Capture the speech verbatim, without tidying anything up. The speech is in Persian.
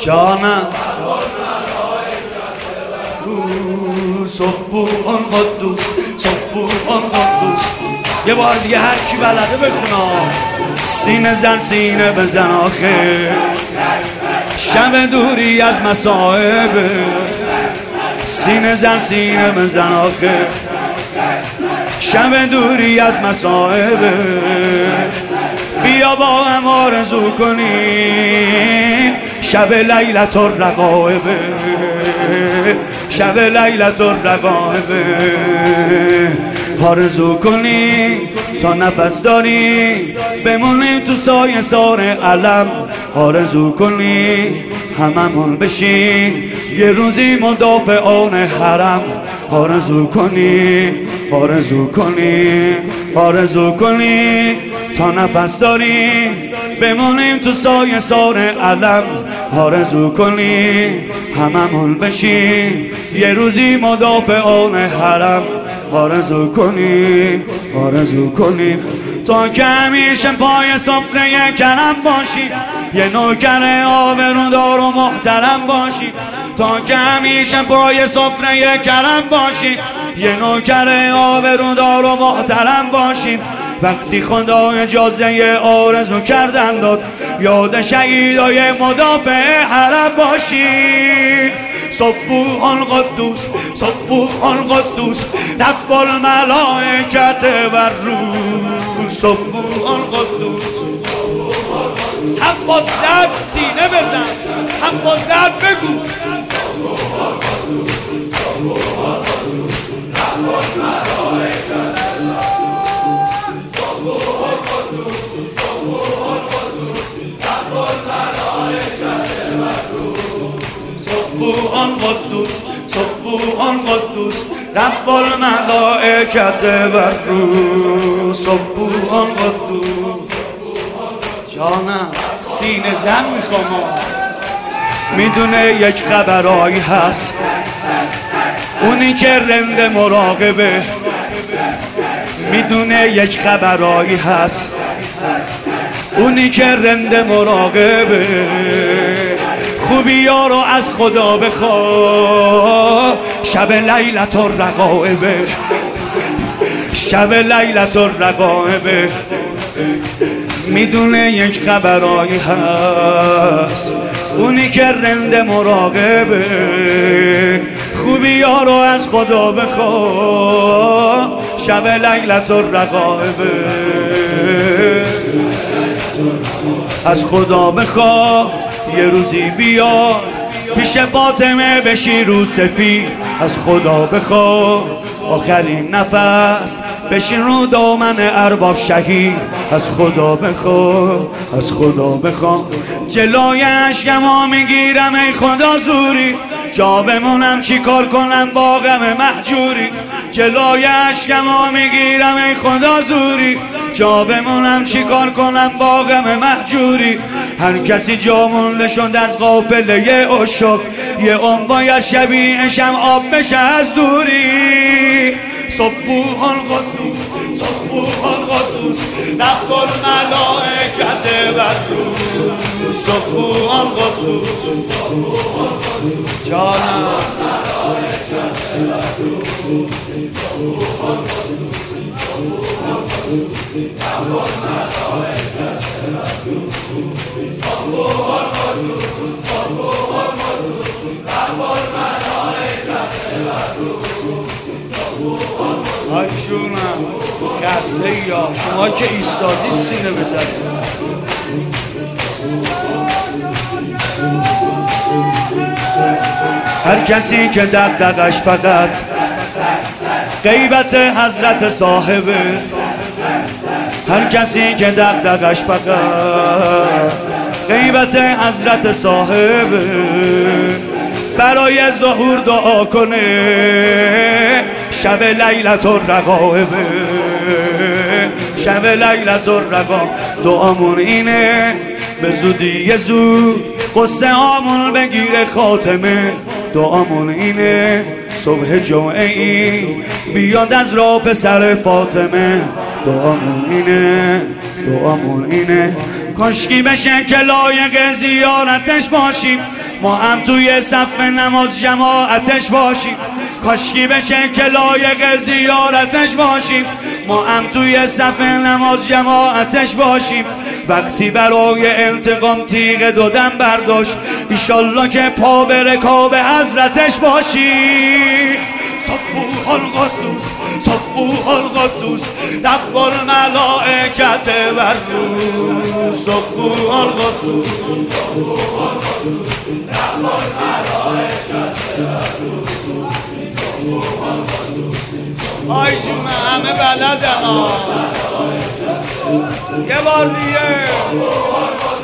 جانم سبوحان قدوس سبوحان قدوس. یه بار دیگه هر کی بلده بخونه. سینه زن سینه بزن آخه شب دوری از مصائب. سینه زن سینه بزن آخه شب دوری از مصائب. بیا با هم آرزو کنیم شب لیلت الرغائب. شب لیلت الرغائب آرزو کنیم تا نفس داریم بمونیم تو سایه سار علم. آرزو کنیم هممون بشیم یه روزی مدافعان حرم. آرزو کنیم آرزو کنیم آرزو کنیم تا نفس داریم بمونیم تو سایه سار علم. آرزو کنیم هممون بشیم یه روزی مدافعان حرم. آرزو کنیم آرزو کنیم تا که همیشه پای سفره کرم باشی. یه نوکر آبرودار و محترم باشی. تا که همیشه پای سفره کرم باشی. یه نوکر آبرودار و محترم باشیم. وقتی خدا اجازه آرزو کردن داد یاد شهیدای مدافع حرم باشی. سبوحان قدوس سبوحان قدوس رب الملائکة و الروح. سبوحان قدوس. هم با زد سینه بزن هم با زد بگو. سبوحان قدوس سبوحان قدوس رب الملائکة سبوحان قدوس سبوحان قدوس رب الملائکة و الروح. سبوحان قدوس. جانم سینه زن میخوام. میدونه یک خبرایی هست اونی که رند مراقبه. میدونه یک خبرایی هست اونی که رند مراقبه. خوبی ها رو از خدا بخوا شب لیلت الرغائب. شب لیلت الرغائب میدونه یک خبرایی هست اونی که رند مراقبه. خوبی ها رو از خدا بخوا شب لیلت الرغائب. از خدا بخوا یه روزی بیا پیش فاطمه بشی رو سفید. از خدا بخوا آخرین نفس بشین رو دامن ارباب شهید. از خدا بخوا از خدا بخوا جلوی اشکما میگیرم ای خدا زوری. جا بمونم چی کار کنم با غم محجوری. جلوی اشکما میگیرم ای خدا زوری. جا بمونم چی کار کنم با غم محجوری. هر کسی جا مونده شد از قافله عشق. یه عمر باید شبیهشم آب بشه از دوری. سبوحان قدوس سبوحان قدوس رب الملائکة و الروح. سبوحان قدوس جانم آیشونم قصه یا شما که ایستادی سینه بزنید. هر کسی که دغدغش فقط غیبت حضرت صاحبه. هر کسی که دغدغش فقط غیبت حضرت صاحبه. برای ظهور دعا کنه شب لیلت الرغائب. شب لیلت الرغائب دعامون اینه به زودی یه زود قصه آمون بگیره خاتمه. دعامون اینه صبح جمعه ای بیاد از راه پسر فاطمه. دعامون اینه دعامون اینه کاشکی بشه که لایق زیارتش باشیم. ما هم توی صف نماز جماعتش باشیم، کاشکی بشه که لایق زیارتش باشیم. ما هم توی صف نماز جماعتش باشیم، وقتی برای انتقام تیغ دودم برداشت، ایشالله که پا به رکاب حضرتش باشیم. سبوح القدوس سبوح القدوس رب الملائکة والروح. سبوح القدوس سبوح القدوس رب الملائکة والروح. آی جون همه بلده ها. یه بار دیگه